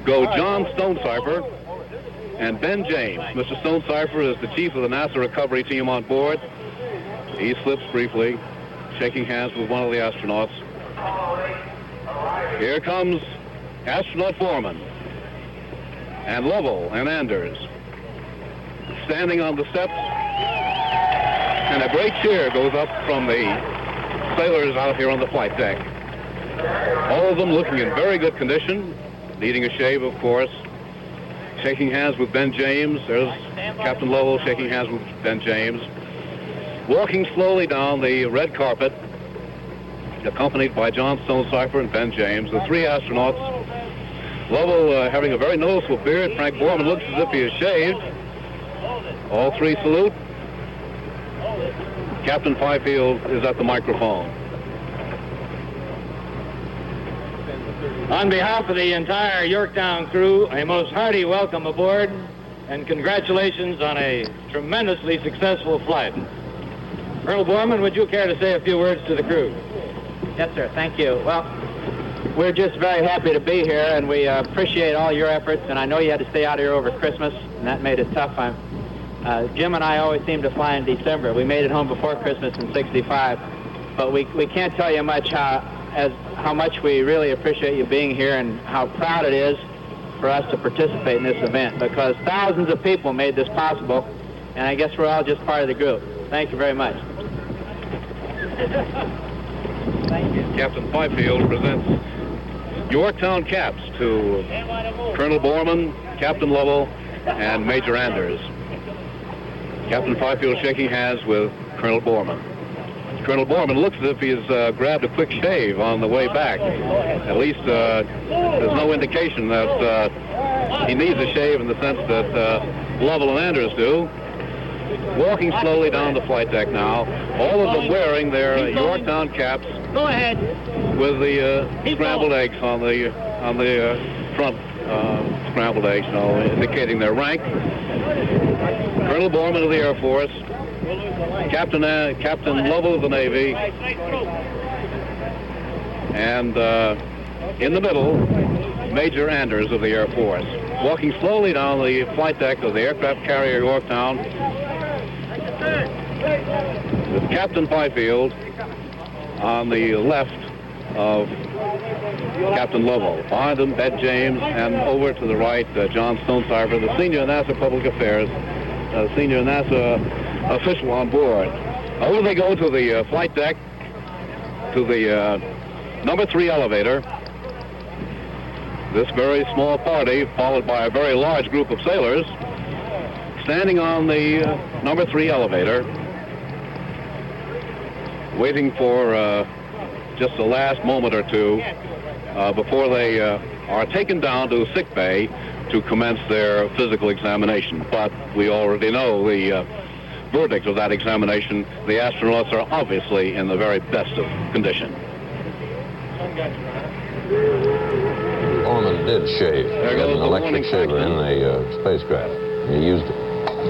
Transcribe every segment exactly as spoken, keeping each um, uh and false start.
go John Stonecipher and Ben James. Mister Stonecipher is the chief of the NASA recovery team on board. He slips briefly, shaking hands with one of the astronauts. Here comes astronaut Borman and Lovell and Anders standing on the steps, and a great cheer goes up from the sailors out here on the flight deck. All of them looking in very good condition, needing a shave, of course. Shaking hands with Ben James. There's Captain Lovell shaking hands with Ben James. Walking slowly down the red carpet, accompanied by John Stonecipher and Ben James, the three astronauts. Lovell uh, having a very noticeable beard. Frank Borman looks as if he is shaved. All three salute. Captain Fifield is at the microphone. On behalf of the entire Yorktown crew, a most hearty welcome aboard and congratulations on a tremendously successful flight. Colonel Borman, would you care to say a few words to the crew? Yes, sir. Thank you. Well, we're just very happy to be here, and we uh, appreciate all your efforts, and I know you had to stay out here over Christmas, and that made it tough. I'm, uh, Jim and I always seem to fly in December. We made it home before Christmas in sixty-five, but we, we can't tell you much how, as, how much we really appreciate you being here and how proud it is for us to participate in this event, because thousands of people made this possible, and I guess we're all just part of the group. Thank you very much. Thank you. Captain Fifield presents Yorktown caps to Colonel Borman, Captain Lovell, and Major Anders. Captain Fifield shaking hands with Colonel Borman. Colonel Borman looks as if he's uh, grabbed a quick shave on the way back. At least uh, there's no indication that uh, he needs a shave in the sense that uh, Lovell and Anders do. Walking slowly down the flight deck now, all of them wearing their Yorktown caps. Go ahead. With the uh, scrambled eggs on the on the uh, front uh, scrambled eggs, you know, indicating their rank. Colonel Borman of the Air Force, Captain uh, Captain Lovell of the Navy, and uh, in the middle, Major Anders of the Air Force. Walking slowly down the flight deck of the aircraft carrier Yorktown, with Captain Fifield on the left of Captain Lovell. Behind him, Ben James, and over to the right, uh, John Stonecipher, the senior NASA Public Affairs, uh, senior NASA official on board. Over they go to the uh, flight deck, to the uh, number three elevator. This very small party, followed by a very large group of sailors, standing on the uh, number three elevator, waiting for uh, just the last moment or two uh, before they uh, are taken down to sick bay to commence their physical examination. But we already know the uh, verdict of that examination. The astronauts are obviously in the very best of condition. Borman did shave. There He had goes an the electric warning shaver signal. in the uh, spacecraft. He used it.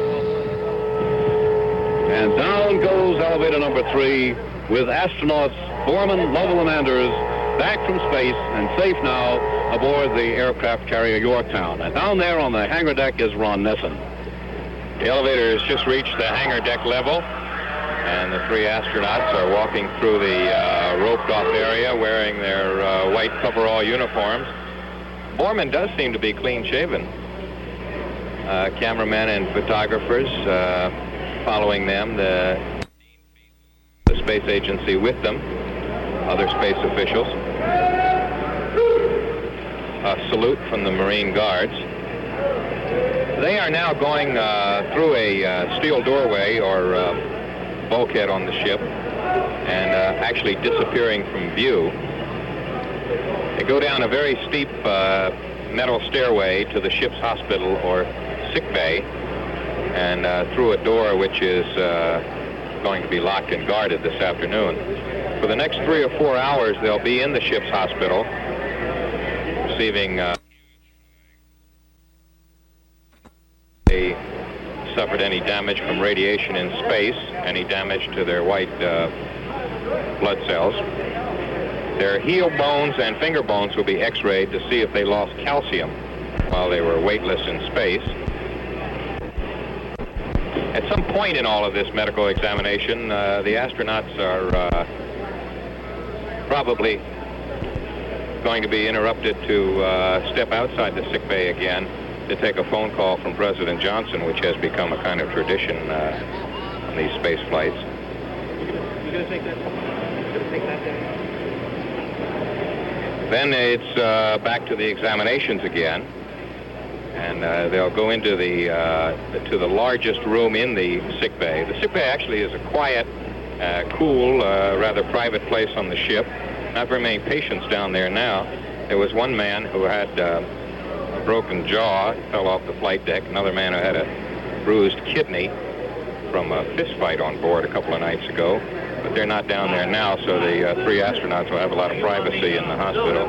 And down goes elevator number three with astronauts Borman, Lovell, and Anders back from space and safe now aboard the aircraft carrier Yorktown. And down there on the hangar deck is Ron Nessen. The elevator has just reached the hangar deck level, and the three astronauts are walking through the uh, roped-off area wearing their uh, white coverall uniforms. Borman does seem to be clean-shaven. Uh, cameramen and photographers uh, following them, the, the space agency with them, other space officials. A salute from the Marine Guards. They are now going uh, through a uh, steel doorway or uh, bulkhead on the ship and uh, actually disappearing from view. They go down a very steep uh, metal stairway to the ship's hospital or sick bay and uh, through a door which is uh, going to be locked and guarded this afternoon. For the next three or four hours, they'll be in the ship's hospital receiving uh, they suffered any damage from radiation in space, any damage to their white uh, blood cells. Their heel bones and finger bones will be x-rayed to see if they lost calcium. while they were weightless in space. At some point in all of this medical examination, uh, the astronauts are uh, probably going to be interrupted to uh, step outside the sick bay again to take a phone call from President Johnson, which has become a kind of tradition uh, on these space flights. You gonna take that? You gonna take that down? Then it's uh, back to the examinations again, and uh, they'll go into the uh, to the largest room in the sick bay. The sick bay actually is a quiet, uh, cool, uh, rather private place on the ship. Not very many patients down there now. There was one man who had uh, a broken jaw, fell off the flight deck. Another man who had a bruised kidney from a fist fight on board a couple of nights ago. But they're not down there now, so the uh, three astronauts will have a lot of privacy in the hospital.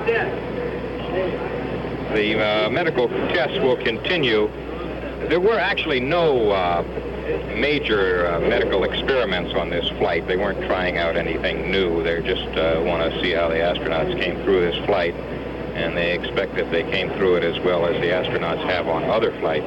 The uh, medical tests will continue. There were actually no uh, major uh, medical experiments on this flight. They weren't trying out anything new. They just uh, want to see how the astronauts came through this flight, and they expect that they came through it as well as the astronauts have on other flights.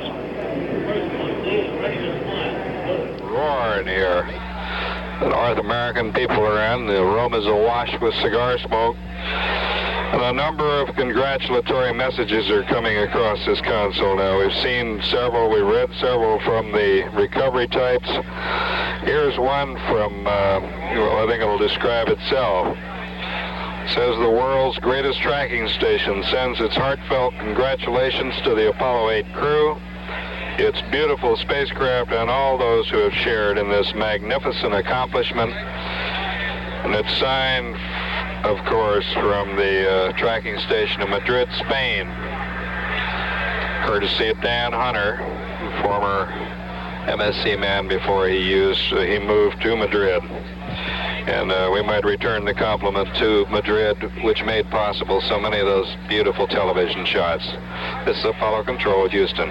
Roar in here. The North American people are in. The room is awash with cigar smoke. And a number of congratulatory messages are coming across this console now. We've seen several, we read several from the recovery types. Here's one from, uh, well, I think it'll describe itself. It says the world's greatest tracking station sends its heartfelt congratulations to the Apollo eight crew, its beautiful spacecraft, and all those who have shared in this magnificent accomplishment. And it's signed, of course, from the uh, tracking station in Madrid, Spain, courtesy of Dan Hunter, former M S C man before he used uh, he moved to Madrid. And uh, we might return the compliment to Madrid, which made possible so many of those beautiful television shots. This is Apollo Control, Houston.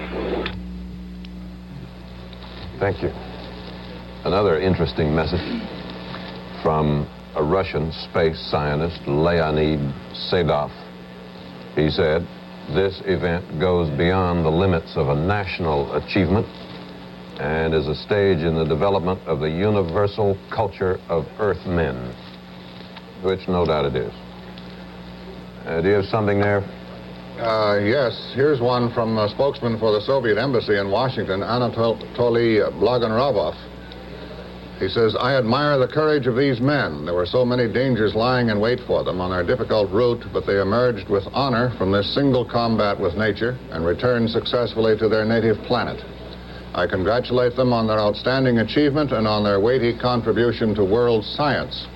Thank you. Another interesting message from a Russian space scientist, Leonid Sedov. He said, "This event goes beyond the limits of a national achievement and is a stage in the development of the universal culture of Earthmen," which no doubt it is. Uh, do you have something there? Uh, yes, here's one from a spokesman for the Soviet embassy in Washington, Anatoly Blagorovov. He says, "I admire the courage of these men. There were so many dangers lying in wait for them on their difficult route, but they emerged with honor from this single combat with nature and returned successfully to their native planet. I congratulate them on their outstanding achievement and on their weighty contribution to world science."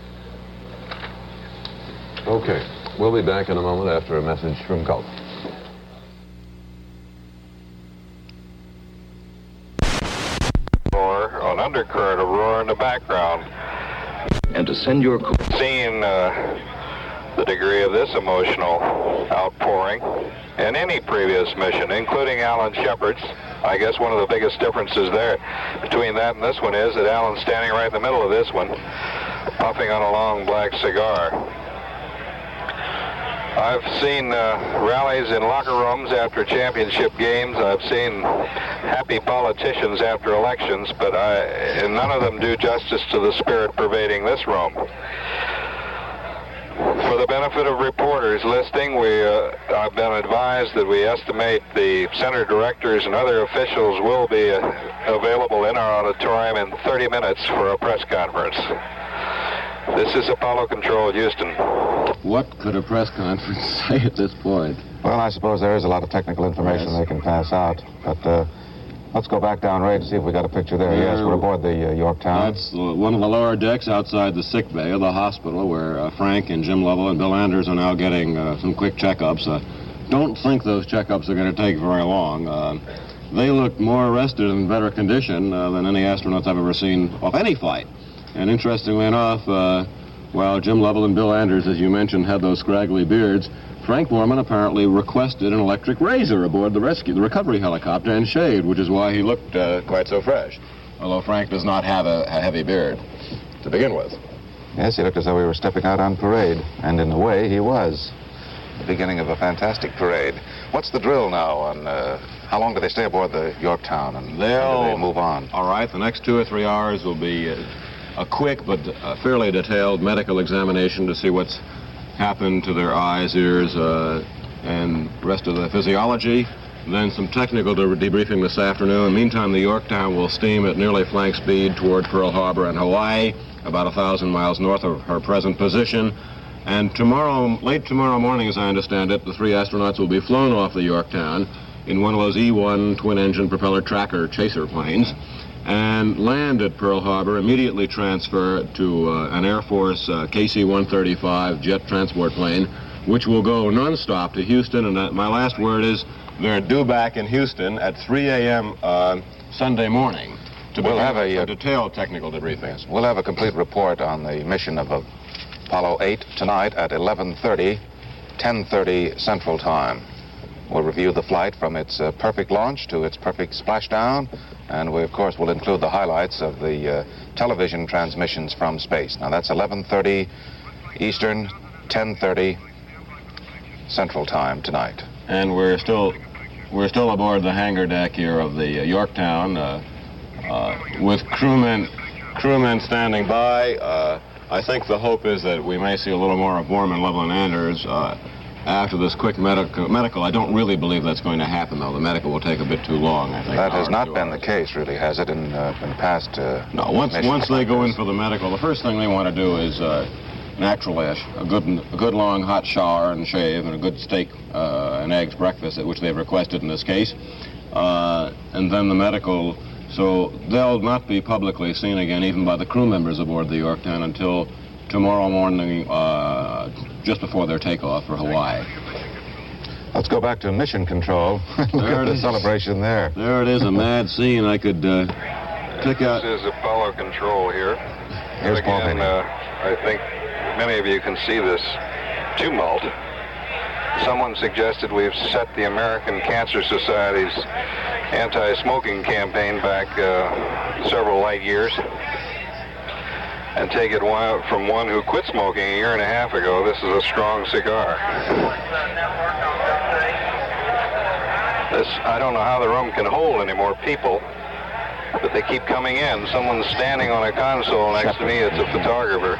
Okay. We'll be back in a moment after a message from Culp. Roar, an undercurrent of roar in the background. And to send your... Seeing uh, the degree of this emotional outpouring in any previous mission, including Alan Shepard's, I guess one of the biggest differences there between that and this one is that Alan's standing right in the middle of this one, puffing on a long black cigar. I've seen uh, rallies in locker rooms after championship games. I've seen happy politicians after elections, but I, and none of them do justice to the spirit pervading this room. For the benefit of reporters listening, we, uh, I've been advised that we estimate the center directors and other officials will be uh, available in our auditorium in thirty minutes for a press conference. This is Apollo Control, Houston. What could a press conference say at this point? Well, I suppose there is a lot of technical information yes. they can pass out. But uh, let's go back down, Ray, to see if we got a picture there. there yes, we're aboard the uh, Yorktown. That's one of the lower decks outside the sick bay of the hospital where uh, Frank and Jim Lovell and Bill Anders are now getting uh, some quick checkups. Uh, don't think those checkups are going to take very long. Uh, they look more rested and in better condition uh, than any astronauts I've ever seen off any flight. And interestingly enough, uh, while Jim Lovell and Bill Anders, as you mentioned, had those scraggly beards, Frank Borman apparently requested an electric razor aboard the rescue, the recovery helicopter, and shaved, which is why he looked uh, quite so fresh. Although Frank does not have a, a heavy beard to begin with. Yes, he looked as though he were stepping out on parade, and in a way, he was. the beginning of a fantastic parade. What's the drill now on uh, how long do they stay aboard the Yorktown and They'll, when do they move on? All right, the next two or three hours will be uh, a quick but uh, fairly detailed medical examination to see what's happened to their eyes, ears, uh, and rest of the physiology. Then some technical de debriefing this afternoon. Meantime, the Yorktown will steam at nearly flank speed toward Pearl Harbor and Hawaii, about a thousand miles north of her present position. And tomorrow, late tomorrow morning, as I understand it, the three astronauts will be flown off the Yorktown in one of those E one twin-engine propeller tracker chaser planes and land at Pearl Harbor, immediately transfer to uh, an Air Force uh, K C one thirty-five jet transport plane, which will go nonstop to Houston. And uh, my last word is they're due back in Houston at three A M Uh, Sunday morning to we'll have a, a detailed technical debriefing. Yes, we'll have a complete report on the mission of Apollo eight tonight at eleven thirty, ten thirty Central Time. We'll review the flight from its uh, perfect launch to its perfect splashdown, and we, of course, will include the highlights of the uh, television transmissions from space. Now, that's eleven thirty Eastern, ten thirty Central Time tonight. And we're still we're still aboard the hangar deck here of the uh, Yorktown uh, uh, with crewmen crewmen standing by. Uh, I think the hope is that we may see a little more of Borman, Lovell, and Anders uh, after this quick medical. Medical. I don't really believe that's going to happen, though. The medical will take a bit too long, I think. That has not been the case, really, has it, in, uh, in past uh, No, once once they go in for the medical, the first thing they want to do is uh, naturally a, a good a good long hot shower and shave and a good steak uh, and eggs breakfast, which they've requested in this case, uh, and then the medical. So they'll not be publicly seen again, even by the crew members aboard the Yorktown, until tomorrow morning, uh, just before their takeoff for Hawaii. Let's go back to mission control. Look at the celebration there. There it is, a mad scene. I could uh, pick out. This is Apollo control here. Here's Paul Again, Beatty. uh, I think many of you can see this tumult. Someone suggested we've set the American Cancer Society's anti-smoking campaign back uh, several light years and take it one, from one who quit smoking a year and a half ago. This is a strong cigar. This, I don't know how the room can hold any more people, but they keep coming in. Someone's standing on a console next to me. It's a photographer.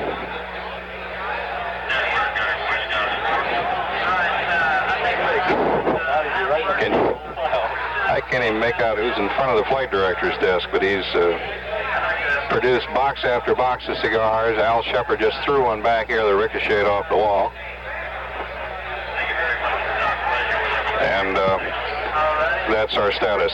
Can, I can't even make out who's in front of the flight director's desk, but he's uh, produced box after box of cigars. Al Shepard just threw one back here that ricocheted off the wall. And uh, that's our status.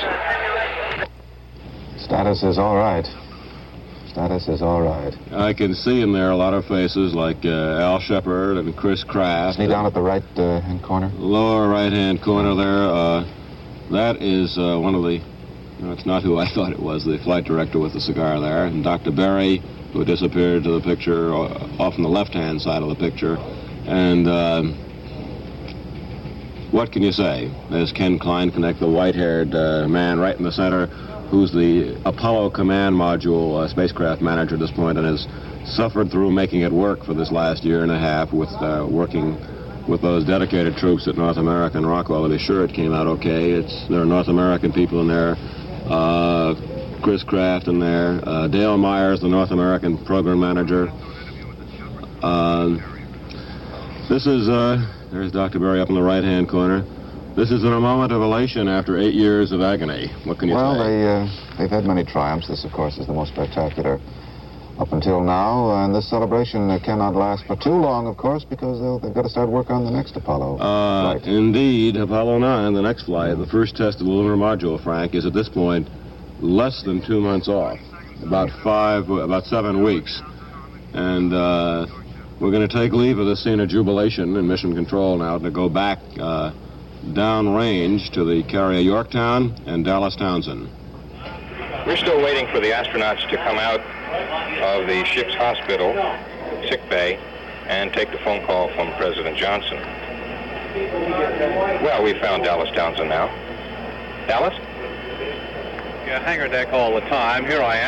Status is all right. Status is all right. I can see in there a lot of faces like uh, Al Shepard and Chris Kraft. Isn't he down at the right uh, hand corner? Lower right-hand corner there. Uh, that is uh, one of the, you know, it's not who I thought it was, the flight director with the cigar there. And Doctor Berry, who disappeared to the picture, uh, off on the left-hand side of the picture. And uh, what can you say? There's Ken Klein-Knecht, the white-haired uh, man right in the center, who's the Apollo Command Module uh, spacecraft manager at this point and has suffered through making it work for this last year and a half with uh, working with those dedicated troops at North America and Rockwell to be sure it came out okay. It's, there are North American people in there, uh, Chris Kraft in there, uh, Dale Myers, the North American program manager. Uh, this is, uh, there's Doctor Berry up in the right-hand corner. This is in a moment of elation after eight years of agony. What can you well, say? Well, they, uh, they've had many triumphs. This, of course, is the most spectacular up until now. And this celebration uh, cannot last for too long, of course, because they'll, they've got to start work on the next Apollo uh, flight. Indeed, Apollo nine, the next flight, the first test of the lunar module, Frank, is at this point less than two months off, about five, about seven weeks. And uh, we're going to take leave of this scene of jubilation in mission control now to go back uh, downrange to the carrier Yorktown and Dallas Townsend. We're still waiting for the astronauts to come out of the ship's hospital, sick bay, and take the phone call from President Johnson. Well, we found Dallas Townsend now. Dallas? Yeah, hangar deck all the time. Here I am.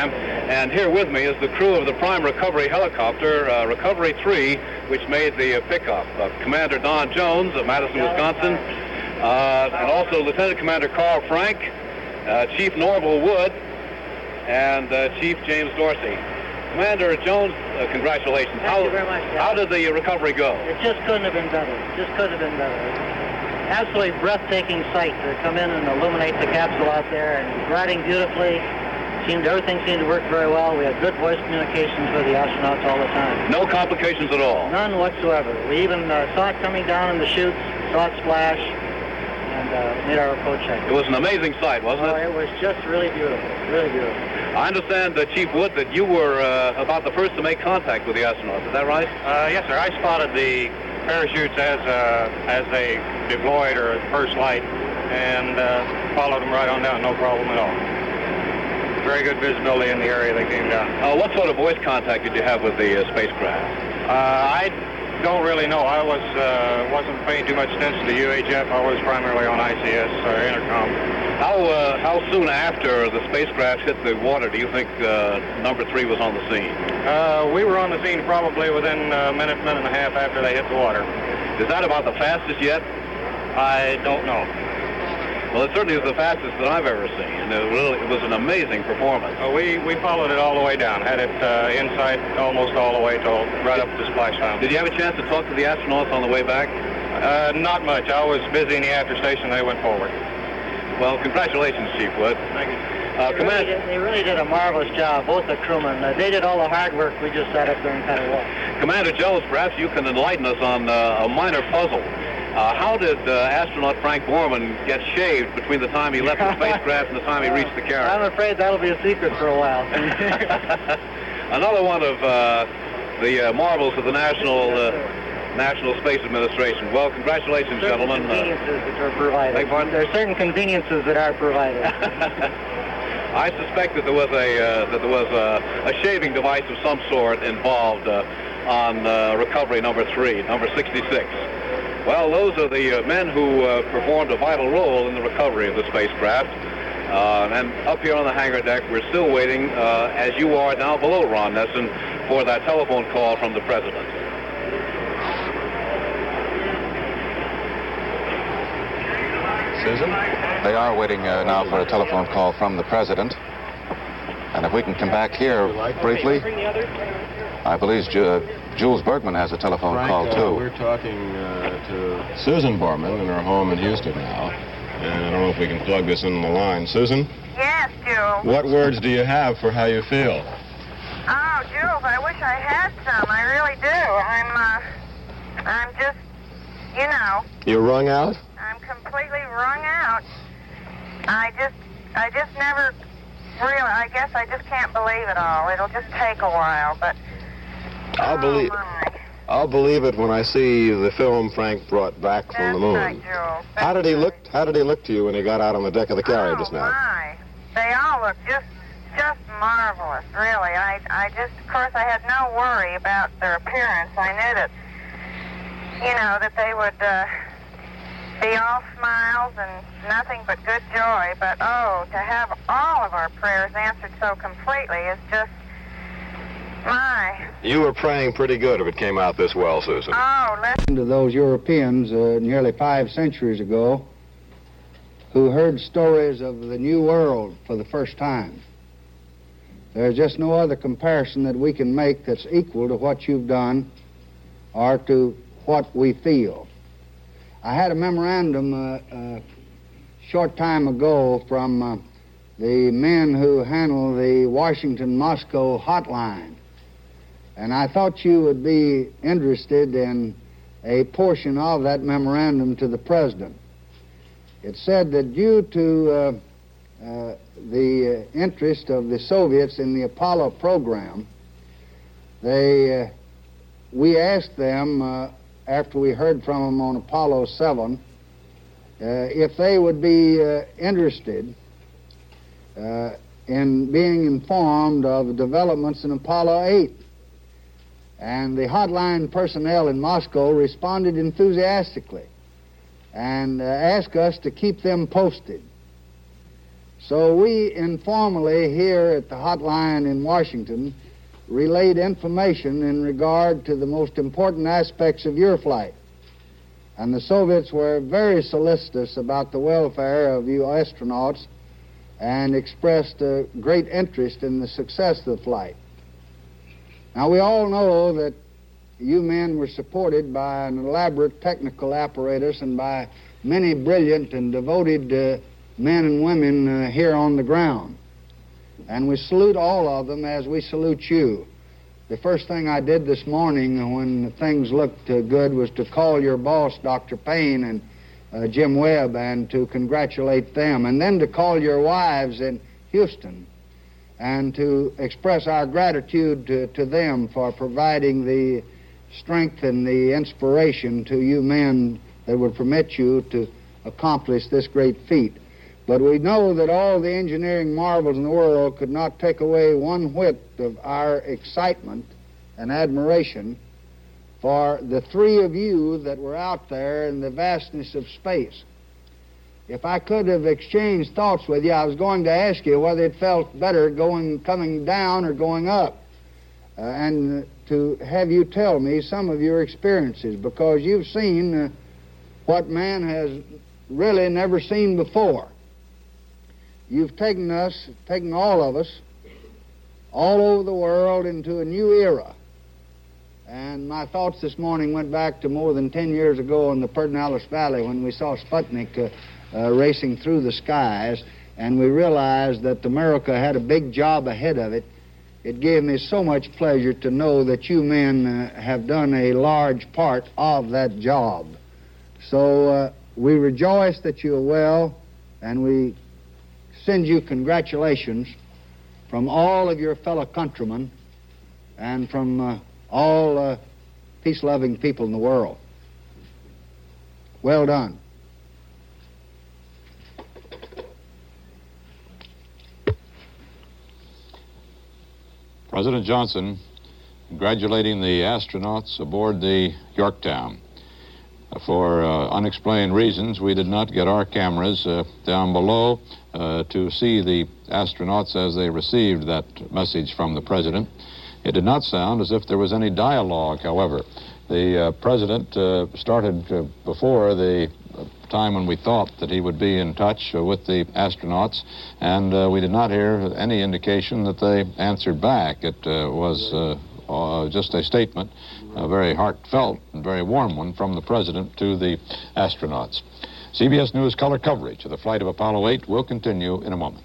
And here with me is the crew of the prime recovery helicopter, uh, Recovery three, which made the uh, pickup. Uh, Commander Don Jones of Madison, Wisconsin, uh, and also Lieutenant Commander Carl Frank, uh, Chief Norval Wood, and uh, Chief James Dorsey. Commander Jones, uh, congratulations. Thank how, you very much, Captain. How did the recovery go? It just couldn't have been better. Just couldn't have been better. Absolutely breathtaking sight to come in and illuminate the capsule out there, and riding beautifully. Seemed everything seemed to work very well. We had good voice communications with the astronauts all the time. No complications at all? None whatsoever. We even uh, saw it coming down in the chutes, saw it splash, and uh, made our approach check. It was an amazing sight, wasn't oh, it? It was just really beautiful, really beautiful. I understand, uh, Chief Wood, that you were uh, about the first to make contact with the astronauts. Is that right? Uh, yes, sir. I spotted the parachutes as uh, as they deployed or at first light, and uh, followed them right on down, no problem at all. Very good visibility in the area they came down. Uh, what sort of voice contact did you have with the uh, spacecraft? Uh, I don't really know. I was uh, wasn't paying too much attention to U H F. I was primarily on I C S or intercom. How uh, how soon after the spacecraft hit the water do you think uh, number three was on the scene? Uh, we were on the scene probably within a minute, minute and a half after they hit the water. Is that about the fastest yet? I don't know. Well, it certainly is the fastest that I've ever seen. It, really, it was an amazing performance. Uh, we, we followed it all the way down, had it uh, inside almost all the way till right up to splashdown. Did you have a chance to talk to the astronauts on the way back? Uh, not much. I was busy in the after station. They went forward. Well, congratulations, Chief Wood. Thank you. Uh, they, really did, they really did a marvelous job, both the crewmen. Uh, they did all the hard work. We just sat up there and kind of watched. Commander Jones, perhaps you can enlighten us on uh, a minor puzzle. Uh, how did uh, astronaut Frank Borman get shaved between the time he left the spacecraft and the time he reached the carrier? I'm afraid that'll be a secret for a while. Another one of uh, the uh, marvels of the National uh, National Space Administration. Well, congratulations, certain gentlemen. Conveniences uh, that are provided. There are certain conveniences that are provided. I suspect that there was a uh, that there was a, a shaving device of some sort involved uh, on uh, recovery number three, number sixty-six. Well, those are the uh, men who uh, performed a vital role in the recovery of the spacecraft. Uh, and up here on the hangar deck, we're still waiting, uh, as you are now below Ron Nessen, for that telephone call from the President. Susan? They are waiting uh, now for a telephone call from the President. And if we can come back here briefly, I believe Ju uh, Jules Bergman has a telephone Frank, call, too. Uh, we're talking uh, to Susan Borman in her home in Houston now. And I don't know if we can plug this in the line. Susan? Yes, Jules. What words do you have for how you feel? Oh, Jules, I wish I had some. I really do. I'm, uh, I'm just, you know. You're wrung out? I'm completely wrung out. I just, I just never really, I guess I just can't believe it all. It'll just take a while, but... I'll oh, believe my. I'll believe it when I see the film Frank brought back from That's the moon. right, Jules. That's How did he right. look? How did he look to you when he got out on the deck of the carrier oh, just now? My. They all look just, just marvelous. Really, I, I just, of course, I had no worry about their appearance. I knew that, you know, that they would uh, be all smiles and nothing but good joy. But oh, to have all of our prayers answered so completely is just. My. You were praying pretty good if it came out this well, Susan. Oh, listen to those Europeans uh, nearly five centuries ago who heard stories of the New World for the first time. There's just no other comparison that we can make that's equal to what you've done or to what we feel. I had a memorandum a uh, uh, short time ago from uh, the men who handle the Washington-Moscow hotline. And I thought you would be interested in a portion of that memorandum to the President. It said that due to uh, uh, the uh, interest of the Soviets in the Apollo program, they, uh, we asked them, uh, after we heard from them on Apollo seven, uh, if they would be uh, interested uh, in being informed of developments in Apollo eight. And the hotline personnel in Moscow responded enthusiastically and uh, asked us to keep them posted. So we informally here at the hotline in Washington relayed information in regard to the most important aspects of your flight. And the Soviets were very solicitous about the welfare of you astronauts and expressed a great interest in the success of the flight. Now, we all know that you men were supported by an elaborate technical apparatus and by many brilliant and devoted uh, men and women uh, here on the ground. And we salute all of them as we salute you. The first thing I did this morning when things looked uh, good was to call your boss, Doctor Payne, and uh, Jim Webb, and to congratulate them, and then to call your wives in Houston and to express our gratitude to, to them for providing the strength and the inspiration to you men that would permit you to accomplish this great feat. But we know that all the engineering marvels in the world could not take away one whit of our excitement and admiration for the three of you that were out there in the vastness of space. If I could have exchanged thoughts with you, I was going to ask you whether it felt better going, coming down or going up, uh, and to have you tell me some of your experiences, because you've seen uh, what man has really never seen before. You've taken us, taken all of us, all over the world into a new era. And my thoughts this morning went back to more than ten years ago in the Pedernales Valley when we saw Sputnik uh, uh, racing through the skies, and we realized that America had a big job ahead of it. It gave me so much pleasure to know that you men uh, have done a large part of that job. So uh, we rejoice that you are well, and we send you congratulations from all of your fellow countrymen and from uh, all uh, peace-loving people in the world. Well done. President Johnson congratulating the astronauts aboard the Yorktown. For uh, unexplained reasons, we did not get our cameras uh, down below uh, to see the astronauts as they received that message from the President. It did not sound as if there was any dialogue, however. The uh, President uh, started uh, before the time when we thought that he would be in touch uh, with the astronauts, and uh, we did not hear any indication that they answered back. It uh, was uh, uh, just a statement, a very heartfelt and very warm one from the President to the astronauts. C B S News color coverage of the flight of Apollo eight will continue in a moment.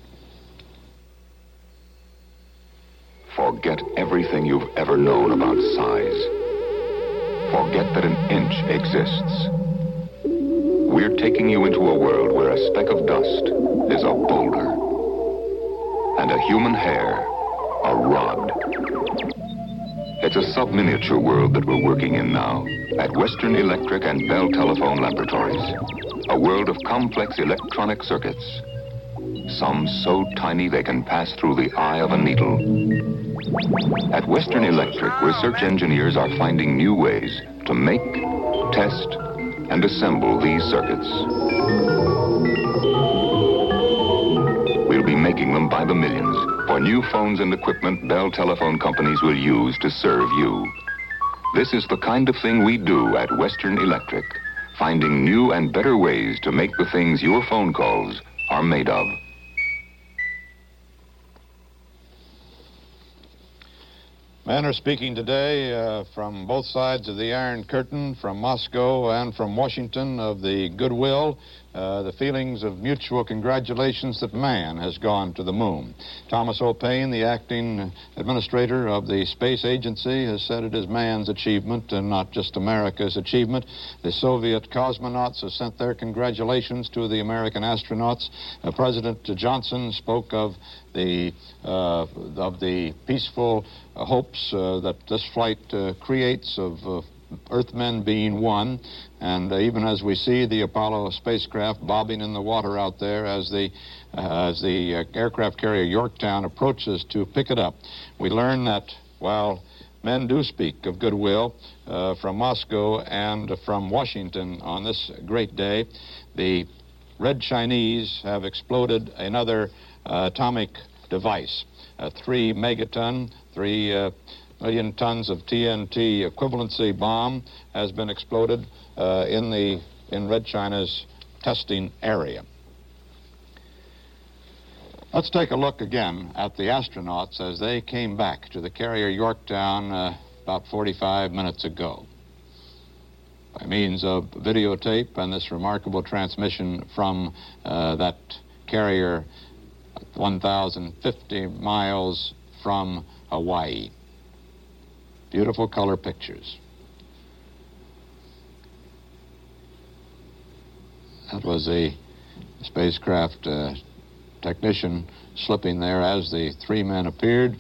Forget everything you've ever known about size. Forget that an inch exists. We're taking you into a world where a speck of dust is a boulder, and a human hair a rod. It's a sub-miniature world that we're working in now at Western Electric and Bell Telephone Laboratories. A world of complex electronic circuits, some so tiny they can pass through the eye of a needle. At Western Electric, research engineers are finding new ways to make, test, and assemble these circuits. We'll be making them by the millions for new phones and equipment Bell Telephone companies will use to serve you. This is the kind of thing we do at Western Electric, finding new and better ways to make the things your phone calls are made of. Men are speaking today uh, from both sides of the Iron Curtain, from Moscow and from Washington, of the goodwill, uh, the feelings of mutual congratulations that man has gone to the moon. Thomas O. Paine, the acting administrator of the Space Agency, has said it is man's achievement and not just America's achievement. The Soviet cosmonauts have sent their congratulations to the American astronauts. Uh, President Johnson spoke of the uh, of the peaceful uh, hopes uh, that this flight uh, creates of uh, Earthmen being one, and uh, even as we see the Apollo spacecraft bobbing in the water out there as the uh, as the uh, aircraft carrier Yorktown approaches to pick it up, we learn that while men do speak of goodwill uh, from Moscow and from Washington on this great day, the Red Chinese have exploded another uh, atomic device. A three megaton, three uh, million tons of T N T equivalency bomb has been exploded uh, in the in Red China's testing area. Let's take a look again at the astronauts as they came back to the carrier Yorktown uh, about forty-five minutes ago. By means of videotape and this remarkable transmission from uh, that carrier one thousand fifty miles from Hawaii. Beautiful color pictures. That was a spacecraft uh, technician slipping there as the three men appeared.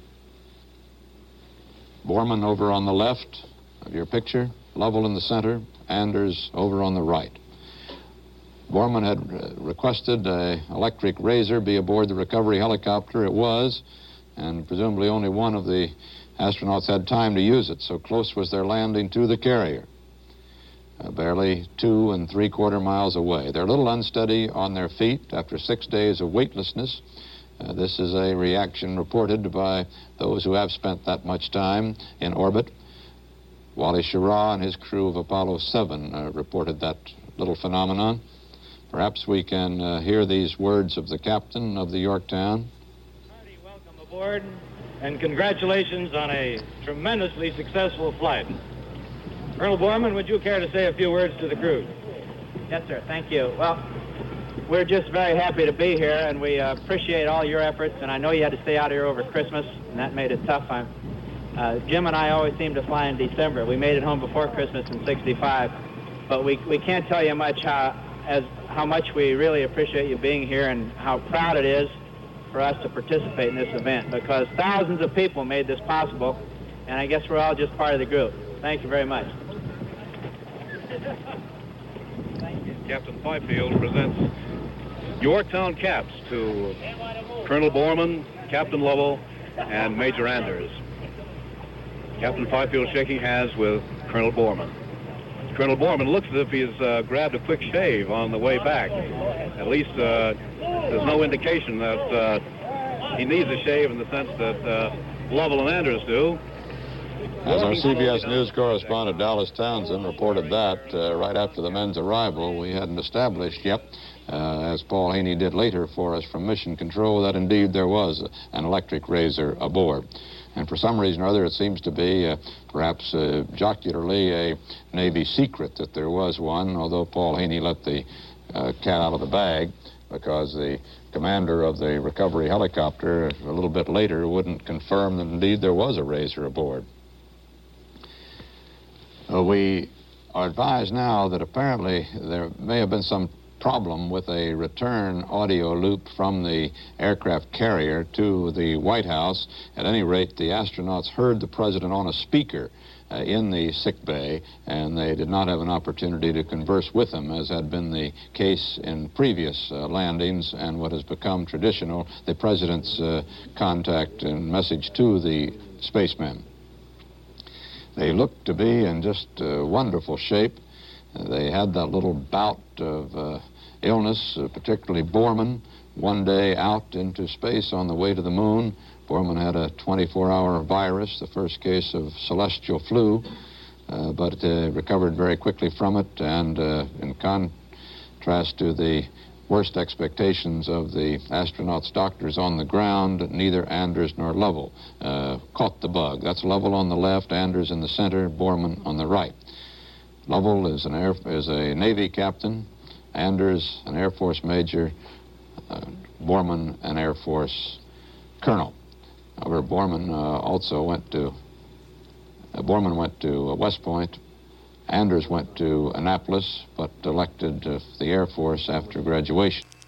Borman over on the left of your picture, Lovell in the center, Anders over on the right. Borman had uh, requested an electric razor be aboard the recovery helicopter. It was, and presumably only one of the astronauts had time to use it, so close was their landing to the carrier. Uh, barely two and three-quarter miles away. They're a little unsteady on their feet after six days of weightlessness. Uh, this is a reaction reported by those who have spent that much time in orbit. Wally Schirra and his crew of Apollo seven uh, reported that little phenomenon. Perhaps we can uh, hear these words of the captain of the Yorktown. Hearty welcome aboard, and congratulations on a tremendously successful flight. Colonel Borman, would you care to say a few words to the crew? Yes, sir. Thank you. Well, we're just very happy to be here, and we uh, appreciate all your efforts, and I know you had to stay out here over Christmas, and that made it tough. I'm, uh, Jim and I always seem to fly in December. We made it home before Christmas in sixty-five, but we, we can't tell you much how, as, how much we really appreciate you being here and how proud it is for us to participate in this event, because thousands of people made this possible, and I guess we're all just part of the group. Thank you very much. Captain Fifield presents Yorktown caps to Colonel Borman, Captain Lovell, and Major Anders. Captain Fifield shaking hands with Colonel Borman. Colonel Borman looks as if he's uh, grabbed a quick shave on the way back. At least uh, there's no indication that uh, he needs a shave in the sense that uh, Lovell and Anders do. As our C B S News correspondent Dallas Townsend reported that uh, right after the men's arrival, we hadn't established yet, uh, as Paul Haney did later for us from Mission Control, that indeed there was an electric razor aboard. And for some reason or other, it seems to be, uh, perhaps uh, jocularly, a Navy secret that there was one, although Paul Haney let the uh, cat out of the bag, because the commander of the recovery helicopter a little bit later wouldn't confirm that indeed there was a razor aboard. Uh, we are advised now that apparently there may have been some problem with a return audio loop from the aircraft carrier to the White House. At any rate, the astronauts heard the president on a speaker uh, in the sick bay, and they did not have an opportunity to converse with him, as had been the case in previous uh, landings and what has become traditional, the president's uh, contact and message to the spacemen. They looked to be in just uh, wonderful shape. Uh, they had that little bout of uh, illness, uh, particularly Borman, one day out into space on the way to the moon. Borman had a twenty-four hour virus, the first case of celestial flu, uh, but uh, recovered very quickly from it, and uh, in contrast to the worst expectations of the astronauts' doctors on the ground, neither Anders nor Lovell uh, caught the bug. That's Lovell on the left, Anders in the center, Borman on the right. Lovell is, an air, is a Navy captain, Anders an Air Force major, uh, Borman an Air Force colonel. However, Borman uh, also went to, uh, Borman went to uh, West Point. Anders went to Annapolis, but elected uh, the Air Force after graduation.